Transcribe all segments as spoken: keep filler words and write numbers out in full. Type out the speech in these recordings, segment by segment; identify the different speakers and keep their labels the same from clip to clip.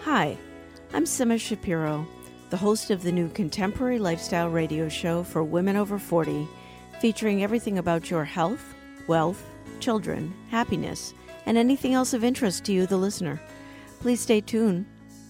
Speaker 1: Hi, I'm Sima Shapiro, the host of the new contemporary lifestyle radio show for women over forty, featuring everything about your health, wealth, children, happiness, and anything else of interest to you, the listener. Please stay tuned.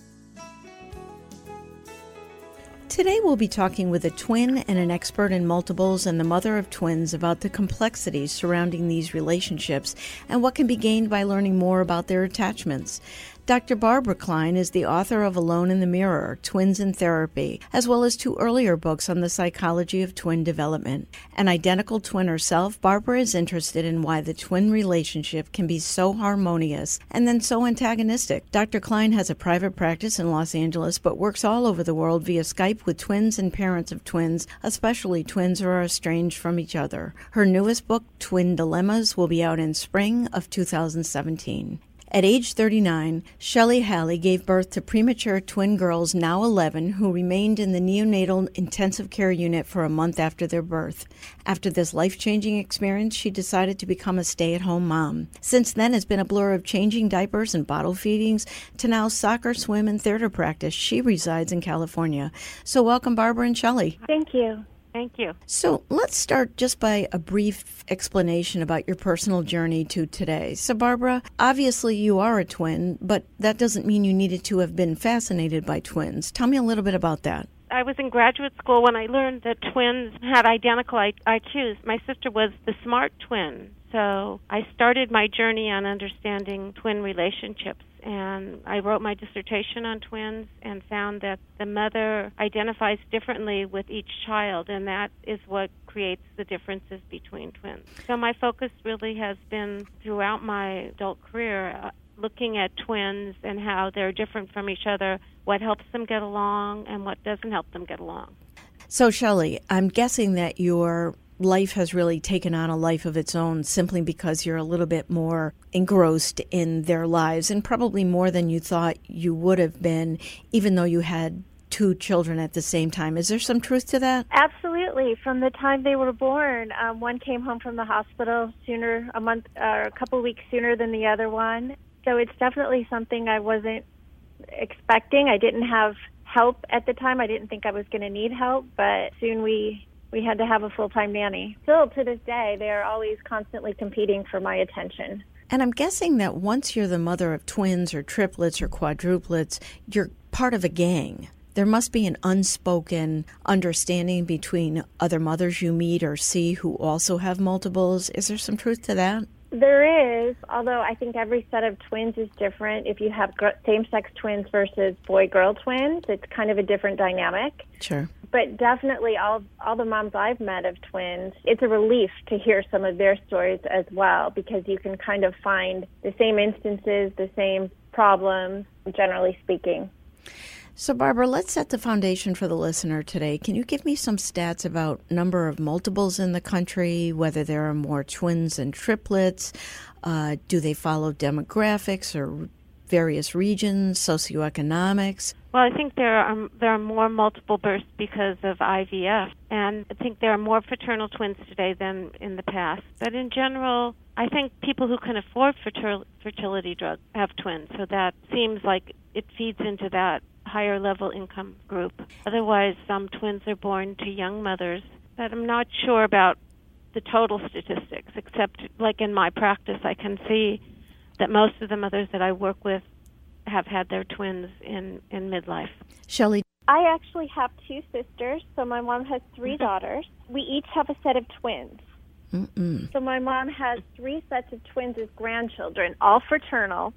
Speaker 1: Today we'll be talking with a twin and an expert in multiples and the mother of twins about the complexities surrounding these relationships and what can be gained by learning more about their attachments. Doctor Barbara Klein is the author of Alone in the Mirror, Twins in Therapy, as well as two earlier books on the psychology of twin development. An identical twin herself, Barbara is interested in why the twin relationship can be so harmonious and then so antagonistic. Doctor Klein has a private practice in Los Angeles, but works all over the world via Skype with twins and parents of twins, especially twins who are estranged from each other. Her newest book, Twin Dilemmas, will be out in spring of two thousand seventeen. At age thirty-nine, Shelley Halley gave birth to premature twin girls, now eleven, who remained in the neonatal intensive care unit for a month after their birth. After this life-changing experience, she decided to become a stay-at-home mom. Since then, it's been a blur of changing diapers and bottle feedings to now soccer, swim, and theater practice. She resides in California. So welcome, Barbara and Shelley.
Speaker 2: Thank you.
Speaker 3: Thank you.
Speaker 1: So let's start just by a brief explanation about your personal journey to today. So Barbara, obviously you are a twin, but that doesn't mean you needed to have been fascinated by twins. Tell me a little bit about that.
Speaker 3: I was in graduate school when I learned that twins had identical I Qs. My sister was the smart twin, so I started my journey on understanding twin relationships. And I wrote my dissertation on twins and found that the mother identifies differently with each child, and that is what creates the differences between twins. So my focus really has been throughout my adult career uh, looking at twins and how they're different from each other, what helps them get along and what doesn't help them get along.
Speaker 1: So Shelley, I'm guessing that your life has really taken on a life of its own simply because you're a little bit more engrossed in their lives, and probably more than you thought you would have been, even though you had two children at the same time. Is there some truth to that?
Speaker 2: Absolutely. From the time they were born, um, one came home from the hospital sooner, a month, or a couple weeks sooner than the other one. So it's definitely something I wasn't expecting. I didn't have help at the time. I didn't think I was going to need help, but soon we We had to have a full-time nanny. Still, to this day, they are always constantly competing for my attention.
Speaker 1: And I'm guessing that once you're the mother of twins or triplets or quadruplets, you're part of a gang. There must be an unspoken understanding between other mothers you meet or see who also have multiples. Is there some truth to that?
Speaker 2: There is, although I think every set of twins is different. If you have same-sex twins versus boy-girl twins, it's kind of a different dynamic.
Speaker 1: Sure.
Speaker 2: But definitely all all the moms I've met of twins, it's a relief to hear some of their stories as well, because you can kind of find the same instances, the same problems, generally speaking.
Speaker 1: So, Barbara, let's set the foundation for the listener today. Can you give me some stats about number of multiples in the country, whether there are more twins and triplets? Uh, do they follow demographics or various regions, socioeconomics?
Speaker 3: Well, I think there are there are more multiple births because of I V F, and I think there are more fraternal twins today than in the past. But in general, I think people who can afford fertil- fertility drugs have twins, so that seems like it feeds into that higher level income group. Otherwise, some twins are born to young mothers, but I'm not sure about the total statistics, except like in my practice, I can see that most of the mothers that I work with have had their twins in, in midlife.
Speaker 1: Shelley?
Speaker 2: I actually have two sisters, so my mom has three mm-hmm. daughters. We each have a set of twins.
Speaker 1: Mm-mm.
Speaker 2: So my mom has three sets of twins as grandchildren, all fraternal.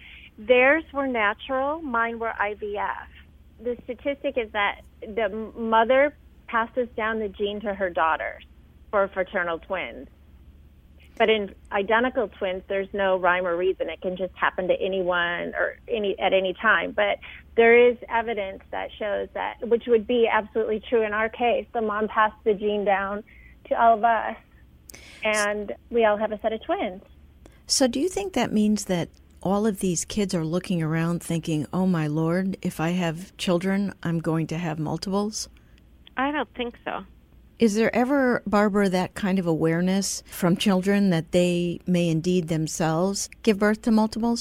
Speaker 2: Theirs were natural, mine were I V F. The statistic is that the mother passes down the gene to her daughters for fraternal twins. But in identical twins, there's no rhyme or reason. It can just happen to anyone or any at any time. But there is evidence that shows that, which would be absolutely true in our case. The mom passed the gene down to all of us, and we all have a set of twins.
Speaker 1: So do you think that means that all of these kids are looking around thinking, oh, my Lord, if I have children, I'm going to have multiples?
Speaker 3: I don't think so.
Speaker 1: Is there ever, Barbara, that kind of awareness from children that they may indeed themselves give birth to multiples?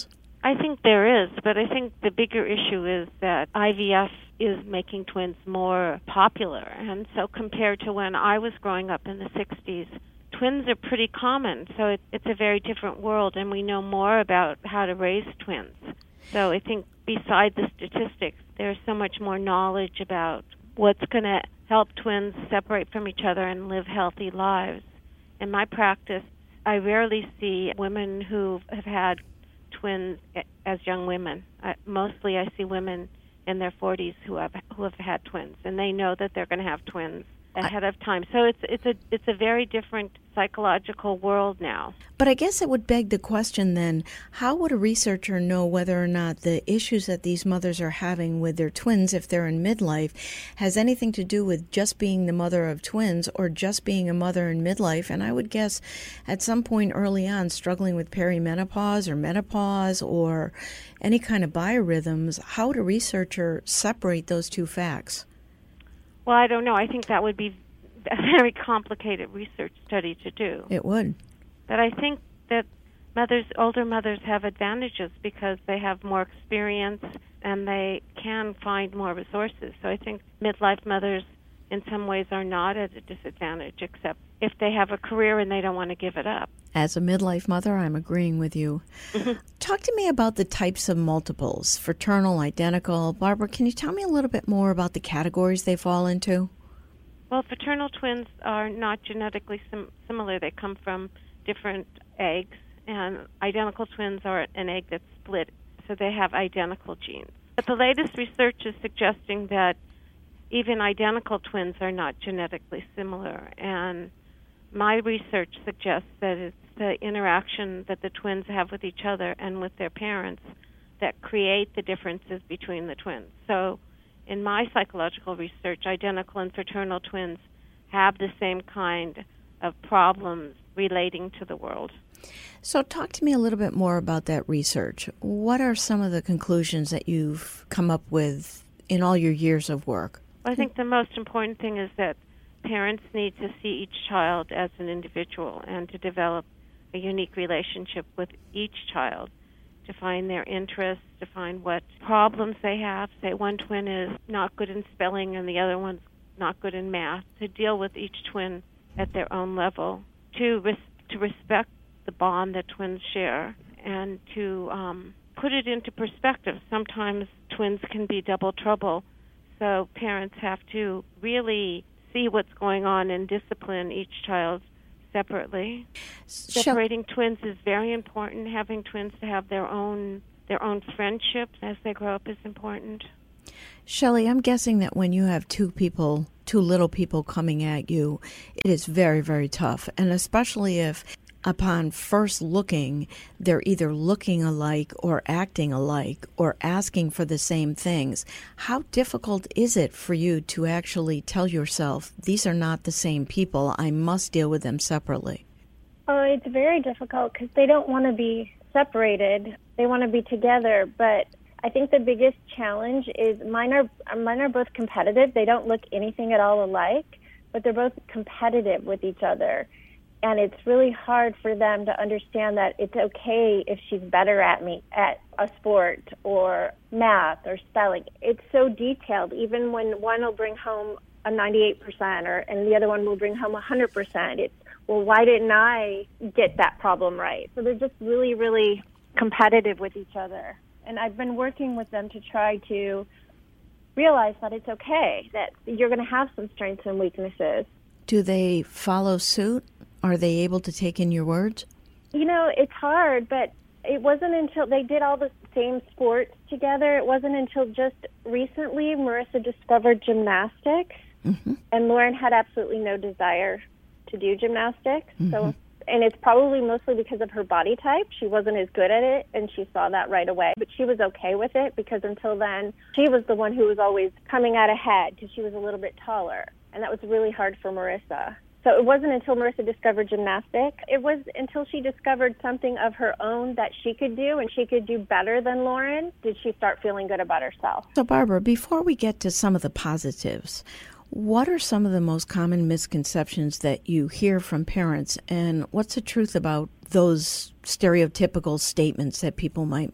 Speaker 3: I think there is, but I think the bigger issue is that I V F is making twins more popular. And so compared to when I was growing up in the sixties, twins are pretty common. So it, it's a very different world, and we know more about how to raise twins. So I think beside the statistics, there's so much more knowledge about what's going to help twins separate from each other and live healthy lives. In my practice, I rarely see women who have had twins as young women. I, mostly I see women in their forties who have who have had twins, and they know that they're going to have twins ahead of time. So it's it's a it's a very different psychological world now.
Speaker 1: But I guess it would beg the question then, how would a researcher know whether or not the issues that these mothers are having with their twins, if they're in midlife, has anything to do with just being the mother of twins or just being a mother in midlife? And I would guess at some point early on struggling with perimenopause or menopause or any kind of biorhythms, how would a researcher separate those two facts?
Speaker 3: Well, I don't know. I think that would be a very complicated research study to do.
Speaker 1: It would.
Speaker 3: But I think that mothers, older mothers have advantages because they have more experience and they can find more resources. So I think midlife mothers in some ways are not at a disadvantage, except if they have a career and they don't want to give it up.
Speaker 1: As a midlife mother, I'm agreeing with you. Mm-hmm. Talk to me about the types of multiples, fraternal, identical. Barbara, can you tell me a little bit more about the categories they fall into?
Speaker 3: Well, fraternal twins are not genetically sim- similar. They come from different eggs, and identical twins are an egg that's split, so they have identical genes. But the latest research is suggesting that even identical twins are not genetically similar, and my research suggests that it's the interaction that the twins have with each other and with their parents that create the differences between the twins. So in my psychological research, identical and fraternal twins have the same kind of problems relating to the world.
Speaker 1: So talk to me a little bit more about that research. What are some of the conclusions that you've come up with in all your years of work?
Speaker 3: I think the most important thing is that parents need to see each child as an individual and to develop a unique relationship with each child, to find their interests, to find what problems they have. Say one twin is not good in spelling and the other one's not good in math, to deal with each twin at their own level, to res- to respect the bond that twins share, and to um, put it into perspective. Sometimes twins can be double trouble, so parents have to really see what's going on and discipline each child separately. Separating twins is very important. Having twins to have their own their own friendships as they grow up is important.
Speaker 1: Shelley, I'm guessing that when you have two people, two little people coming at you, it is very, very tough. And especially if upon first looking, they're either looking alike or acting alike or asking for the same things. How difficult is it for you to actually tell yourself, these are not the same people, I must deal with them separately?
Speaker 2: Oh, it's very difficult because they don't want to be separated. They want to be together. But I think the biggest challenge is mine are, mine are both competitive. They don't look anything at all alike, but they're both competitive with each other. And it's really hard for them to understand that it's okay if she's better at me at a sport or math or spelling. It's so detailed. Even when one will bring home a ninety-eight percent or and the other one will bring home one hundred percent, it's, well, why didn't I get that problem right? So they're just really, really competitive with each other. And I've been working with them to try to realize that it's okay, that you're going to have some strengths and weaknesses.
Speaker 1: Do they follow suit? Are they able to take in your words?
Speaker 2: You know, it's hard, but it wasn't until they did all the same sports together. It wasn't until just recently Marissa discovered gymnastics, mm-hmm. and Lauren had absolutely no desire to do gymnastics. Mm-hmm. So, and it's probably mostly because of her body type. She wasn't as good at it, and she saw that right away. But she was okay with it because until then, she was the one who was always coming out ahead because she was a little bit taller, and that was really hard for Marissa. So it wasn't until Marissa discovered gymnastics. It was until she discovered something of her own that she could do and she could do better than Lauren did she start feeling good about herself.
Speaker 1: So Barbara, before we get to some of the positives, what are some of the most common misconceptions that you hear from parents, and what's the truth about those stereotypical statements that people might make?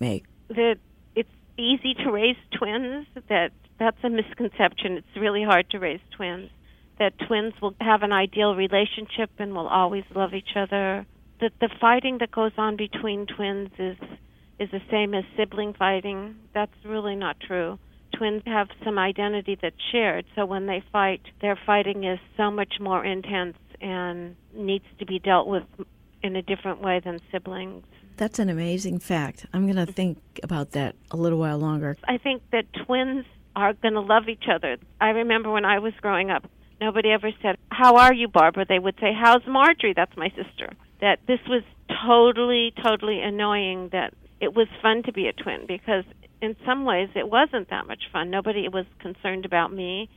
Speaker 3: that it's easy to raise twins, that that's a misconception. It's really hard to raise twins. That twins will have an ideal relationship and will always love each other. That the fighting that goes on between twins is is the same as sibling fighting. That's really not true. Twins have some identity that's shared, so when they fight, their fighting is so much more intense and needs to be dealt with in a different way than siblings.
Speaker 1: That's an amazing fact. I'm going to think about that a little while longer.
Speaker 3: I think that twins are going to love each other. I remember when I was growing up, nobody ever said, "How are you, Barbara?" They would say, "How's Marjorie?" That's my sister. That this was totally, totally annoying, that it was fun to be a twin, because in some ways it wasn't that much fun. Nobody was concerned about me,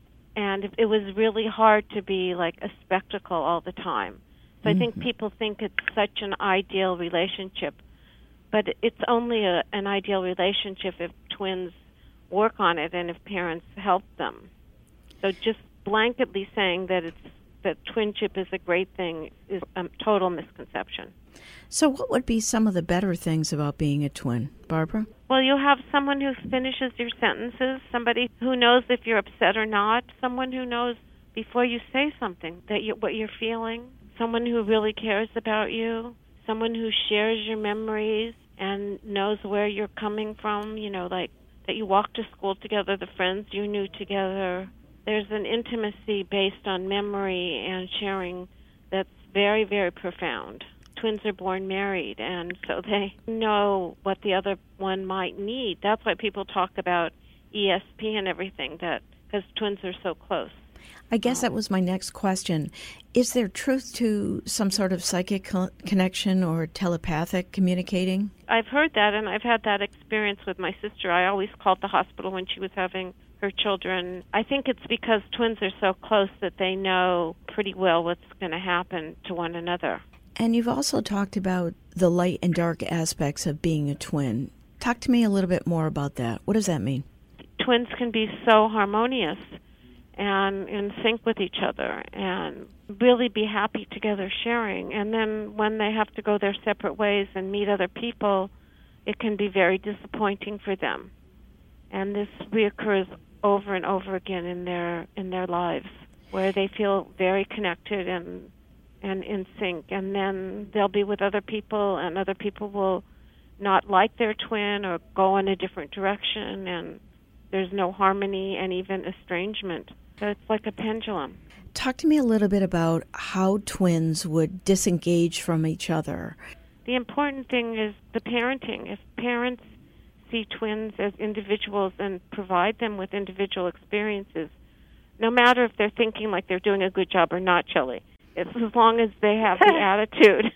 Speaker 3: and it was really hard to be like a spectacle all the time. So mm-hmm. I think people think it's such an ideal relationship, but it's only a, an ideal relationship if twins work on it and if parents help them. So just blanketly saying that it's that twinship is a great thing is a total misconception.
Speaker 1: So what would be some of the better things about being a twin, Barbara?
Speaker 3: Well, you have someone who finishes your sentences, somebody who knows if you're upset or not, someone who knows before you say something that you, what you're feeling, someone who really cares about you, someone who shares your memories and knows where you're coming from, you know, like that you walked to school together, the friends you knew together. There's an intimacy based on memory and sharing that's very, very profound. Twins are born married, and so they know what the other one might need. That's why people talk about E S P and everything, that because twins are so close.
Speaker 1: I guess that was my next question. Is there truth to some sort of psychic co- connection or telepathic communicating?
Speaker 3: I've heard that, and I've had that experience with my sister. I always called the hospital when she was having her children. I think it's because twins are so close that they know pretty well what's going to happen to one another.
Speaker 1: And you've also talked about the light and dark aspects of being a twin. Talk to me a little bit more about that. What does that mean?
Speaker 3: Twins can be so harmonious and in sync with each other and really be happy together sharing. And then when they have to go their separate ways and meet other people, it can be very disappointing for them. And this reoccurs over and over again in their in their lives, where they feel very connected and and in sync. And then they'll be with other people, and other people will not like their twin or go in a different direction, and there's no harmony and even estrangement. So it's like a pendulum.
Speaker 1: Talk to me a little bit about how twins would disengage from each other.
Speaker 3: The important thing is the parenting. If parents see twins as individuals and provide them with individual experiences, no matter if they're thinking like they're doing a good job or not, Shelley, it's as long as they have the attitude.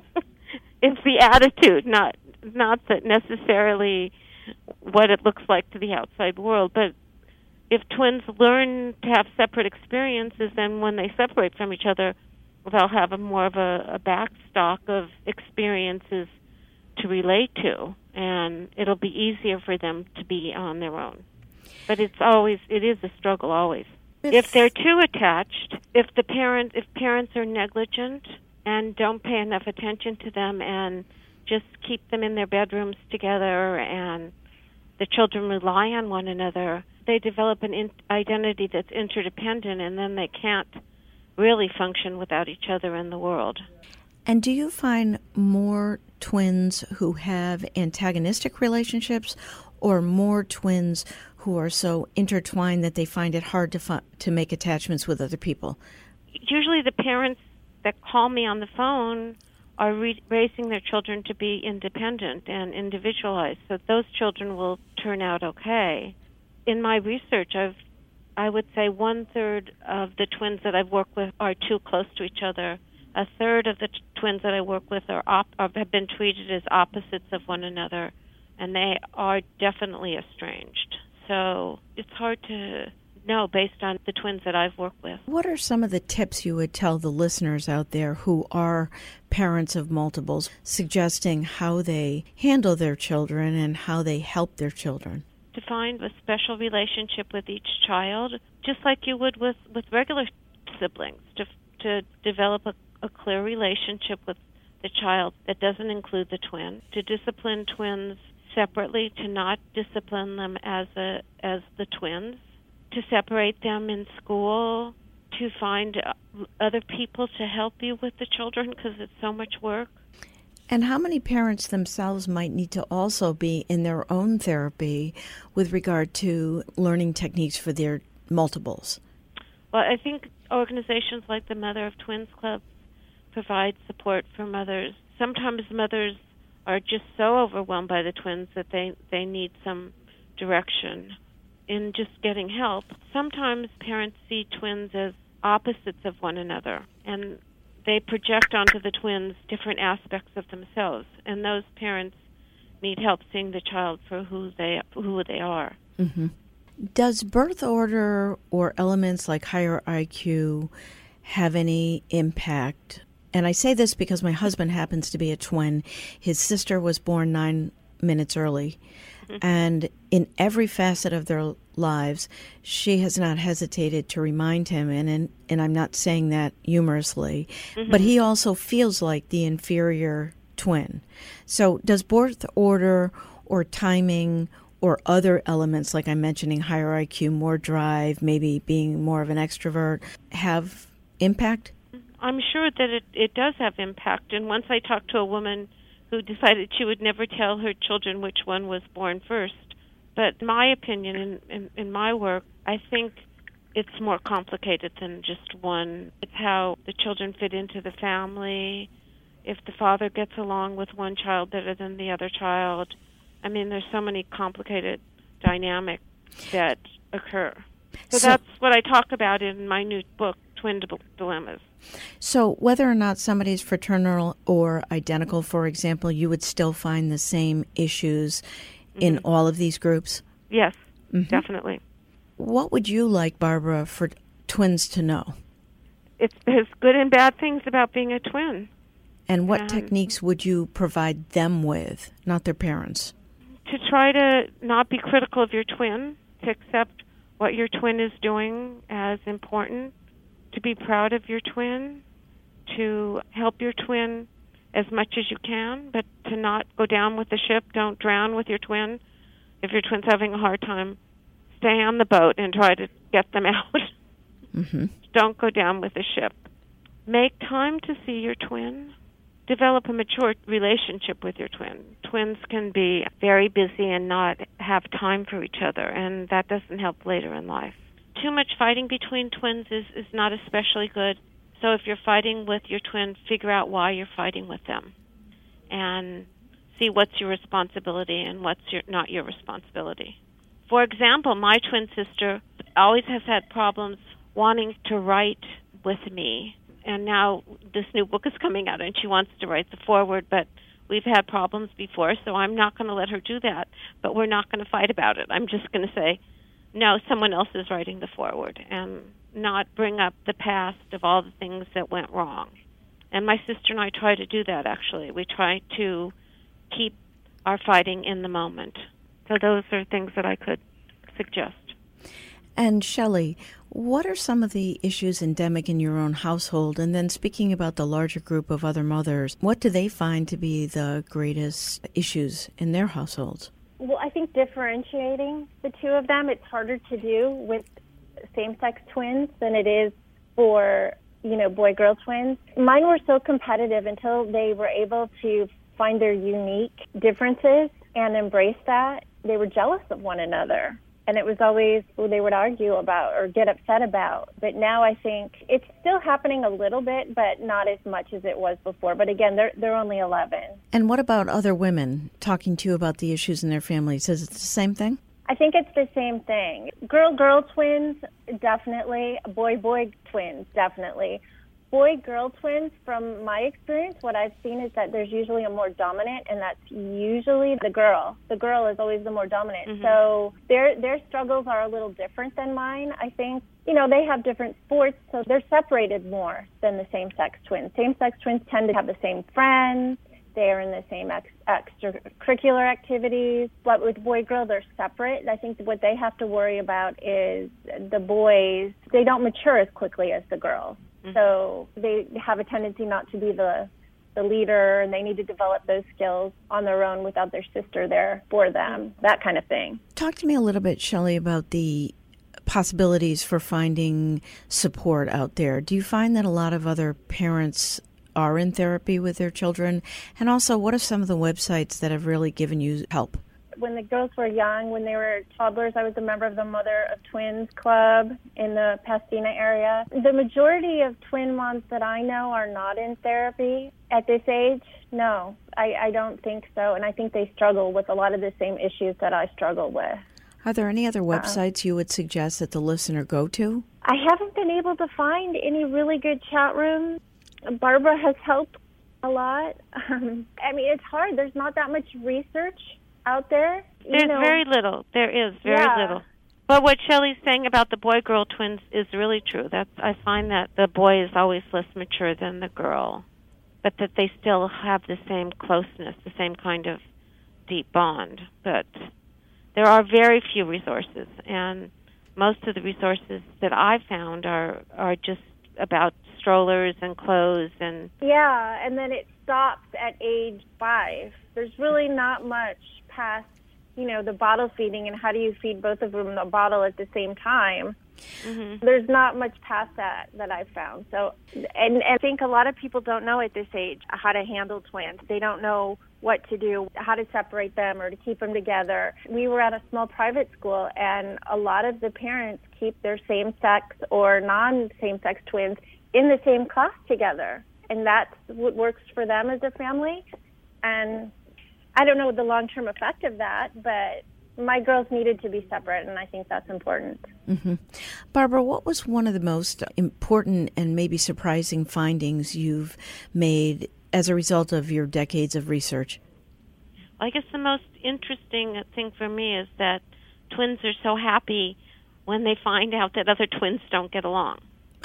Speaker 3: It's the attitude, not not that necessarily what it looks like to the outside world. But if twins learn to have separate experiences, then when they separate from each other, they'll have a more of a, a backstock of experiences to relate to, and it'll be easier for them to be on their own. But it's always, it is a struggle always. It's if they're too attached, if the parent, if parents are negligent and don't pay enough attention to them and just keep them in their bedrooms together and the children rely on one another, they develop an in- identity that's interdependent, and then they can't really function without each other in the world.
Speaker 1: And do you find more twins who have antagonistic relationships or more twins who are so intertwined that they find it hard to fu- to make attachments with other people?
Speaker 3: Usually the parents that call me on the phone are re- raising their children to be independent and individualized, so those children will turn out okay. In my research, I've I would say one-third of the twins that I've worked with are too close to each other. A third of the t- twins that I work with are, op- are have been treated as opposites of one another, and they are definitely estranged. So it's hard to know based on the twins that I've worked with.
Speaker 1: What are some of the tips you would tell the listeners out there who are parents of multiples, suggesting how they handle their children and how they help their children?
Speaker 3: To find a special relationship with each child, just like you would with, with regular siblings, to to develop a, a clear relationship with the child that doesn't include the twin, to discipline twins separately, to not discipline them as a as the twins, to separate them in school, to find other people to help you with the children because it's so much work.
Speaker 1: And how many parents themselves might need to also be in their own therapy with regard to learning techniques for their multiples?
Speaker 3: Well, I think organizations like the Mother of Twins Club provide support for mothers. Sometimes mothers are just so overwhelmed by the twins that they, they need some direction in just getting help. Sometimes parents see twins as opposites of one another, and they project onto the twins different aspects of themselves, and those parents need help seeing the child for who they who they are.
Speaker 1: Mm-hmm. Does birth order or elements like higher I Q have any impact? And I say this because my husband happens to be a twin. His sister was born nine minutes early. Mm-hmm. And in every facet of their lives, she has not hesitated to remind him, and and, and I'm not saying that humorously, mm-hmm. but he also feels like the inferior twin. So does birth order or timing or other elements, like I'm mentioning, higher I Q, more drive, maybe being more of an extrovert, have impact?
Speaker 3: I'm sure that it, it does have impact. And once I talked to a woman who decided she would never tell her children which one was born first. But in my opinion, in, in, in my work, I think it's more complicated than just one. It's how the children fit into the family, if the father gets along with one child better than the other child. I mean, there's so many complicated dynamics that occur. So, so that's what I talk about in my new book, Twin Dilemmas.
Speaker 1: So whether or not somebody's fraternal or identical, for example, you would still find the same issues mm-hmm. in all of these groups?
Speaker 3: Yes, mm-hmm. definitely.
Speaker 1: What would you like, Barbara, for twins to know?
Speaker 3: It's, there's good and bad things about being a twin.
Speaker 1: And what
Speaker 3: and
Speaker 1: techniques would you provide them with, not their parents?
Speaker 3: To try to not be critical of your twin, to accept what your twin is doing as important, to be proud of your twin, to help your twin as much as you can, but to not go down with the ship. Don't drown with your twin. If your twin's having a hard time, stay on the boat and try to get them out.
Speaker 1: Mm-hmm.
Speaker 3: Don't go down with the ship. Make time to see your twin. Develop a mature relationship with your twin. Twins can be very busy and not have time for each other, and that doesn't help later in life. Too much fighting between twins is, is not especially good. So if you're fighting with your twin, figure out why you're fighting with them and see what's your responsibility and what's your, not your responsibility. For example, my twin sister always has had problems wanting to write with me. And now this new book is coming out and she wants to write the foreword, but we've had problems before, so I'm not going to let her do that. But we're not going to fight about it. I'm just going to say, no, someone else is writing the foreword, and not bring up the past of all the things that went wrong. And my sister and I try to do that, actually. We try to keep our fighting in the moment. So those are things that I could suggest.
Speaker 1: And Shelley, what are some of the issues endemic in your own household? And then speaking about the larger group of other mothers, what do they find to be the greatest issues in their households?
Speaker 2: Well, I think differentiating the two of them, it's harder to do with same-sex twins than it is for, you know, boy-girl twins. Mine were so competitive until they were able to find their unique differences and embrace that. They were jealous of one another. And it was always who they would argue about or get upset about. But now I think it's still happening a little bit, but not as much as it was before. But again, they're they're only eleven.
Speaker 1: And what about other women talking to you about the issues in their families? Is it the same thing?
Speaker 2: I think it's the same thing. Girl-girl twins, definitely. Boy-boy twins, definitely. Boy-girl twins, from my experience, what I've seen is that there's usually a more dominant, and that's usually the girl. The girl is always the more dominant. Mm-hmm. So their their struggles are a little different than mine. I think, you know, they have different sports, so they're separated more than the same-sex twins. Same-sex twins tend to have the same friends. They are in the same ex- extracurricular activities. But with boy-girl, they're separate. I think what they have to worry about is the boys, they don't mature as quickly as the girls. So they have a tendency not to be the the leader, and they need to develop those skills on their own without their sister there for them, that kind of thing.
Speaker 1: Talk to me a little bit, Shelley, about the possibilities for finding support out there. Do you find that a lot of other parents are in therapy with their children? And also, what are some of the websites that have really given you help?
Speaker 2: When the girls were young, when they were toddlers, I was a member of the Mother of Twins Club in the Pasadena area. The majority of twin moms that I know are not in therapy at this age. No, I, I don't think so. And I think they struggle with a lot of the same issues that I struggle with.
Speaker 1: Are there any other websites uh, you would suggest that the listener go to?
Speaker 2: I haven't been able to find any really good chat rooms. Barbara has helped a lot. Um, I mean, it's hard. There's not that much research out there.
Speaker 3: There's
Speaker 2: you know.
Speaker 3: very little. There is very
Speaker 2: yeah.
Speaker 3: little. But what Shelley's saying about the boy-girl twins is really true. That's, I find that the boy is always less mature than the girl, but that they still have the same closeness, the same kind of deep bond. But there are very few resources, and most of the resources that I've found are, are just about strollers and clothes. and
Speaker 2: Yeah, and then it stops at age five. There's really not much past, you know, the bottle feeding and how do you feed both of them the bottle at the same time. Mm-hmm. There's not much past that that I've found. So, and, and I think a lot of people don't know at this age how to handle twins. They don't know what to do, how to separate them or to keep them together. We were at a small private school, and a lot of the parents keep their same-sex or non-same-sex twins in the same class together, and that's what works for them as a family. And I don't know the long-term effect of that, but my girls needed to be separate, and I think that's important.
Speaker 1: Mm-hmm. Barbara, what was one of the most important and maybe surprising findings you've made as a result of your decades of research?
Speaker 3: I guess the most interesting thing for me is that twins are so happy when they find out that other twins don't get along.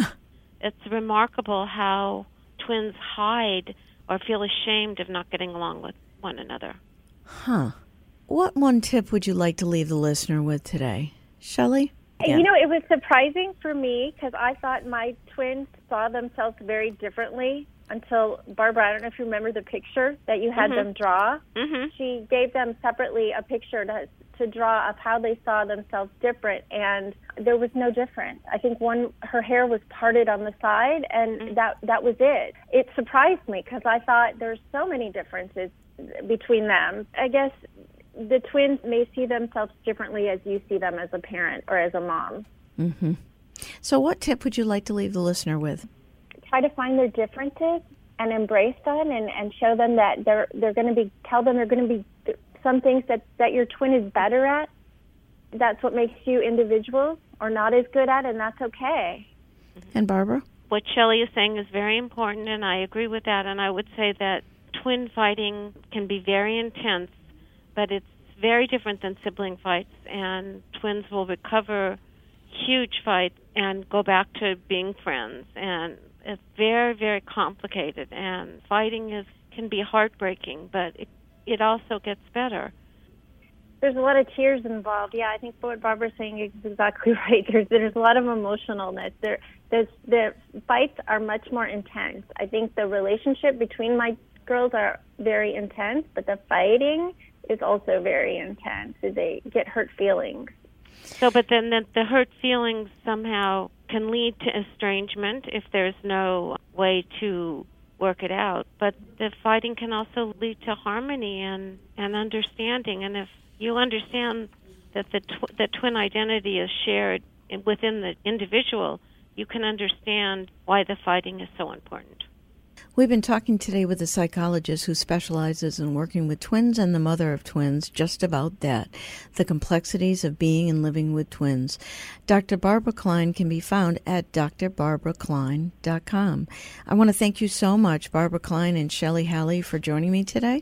Speaker 3: It's remarkable how twins hide or feel ashamed of not getting along with one another.
Speaker 1: Huh. What one tip would you like to leave the listener with today? Shelley?
Speaker 2: Yeah. You know, it was surprising for me because I thought my twins saw themselves very differently until, Barbara, I don't know if you remember the picture that you had mm-hmm. them draw. Mm-hmm. She gave them separately a picture to, to draw of how they saw themselves different, and there was no difference. I think one, her hair was parted on the side, and mm-hmm. that that was it. It surprised me because I thought there's so many differences between them. I guess the twins may see themselves differently as you see them as a parent or as a mom.
Speaker 1: Mm-hmm. So what tip would you like to leave the listener with?
Speaker 2: Try to find their differences and embrace them, and, and show them that they're they're going to be, tell them they're going to be some things that, that your twin is better at. That's what makes you individuals or not as good at, and that's okay.
Speaker 1: And Barbara?
Speaker 3: What Shelley is saying is very important, and I agree with that, and I would say that twin fighting can be very intense, but it's very different than sibling fights, and twins will recover huge fights and go back to being friends, and it's very, very complicated, and fighting is can be heartbreaking, but it, it also gets better.
Speaker 2: There's a lot of tears involved. Yeah, I think what Barbara's saying is exactly right. There's there's a lot of emotionalness. There, there's, the fights are much more intense. I think the relationship between my girls are very intense, but the fighting is also very intense. They get hurt feelings.
Speaker 3: So, but then the, the hurt feelings somehow can lead to estrangement if there's no way to work it out. But the fighting can also lead to harmony and, and understanding. And if you understand that the tw- the twin identity is shared in, within the individual, you can understand why the fighting is so important.
Speaker 1: We've been talking today with a psychologist who specializes in working with twins and the mother of twins, just about that, the complexities of being and living with twins. Doctor Barbara Klein can be found at d r barbara klein dot com. I want to thank you so much, Barbara Klein and Shelley Halley, for joining me today.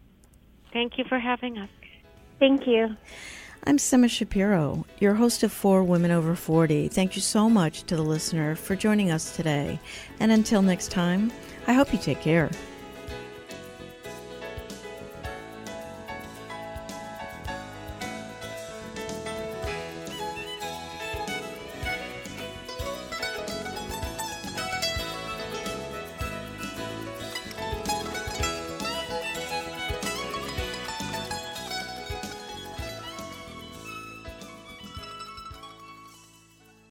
Speaker 3: Thank you for having us.
Speaker 2: Thank you.
Speaker 1: I'm Sima Shapiro, your host of For Women Over forty. Thank you so much to the listener for joining us today. And until next time, I hope you take care.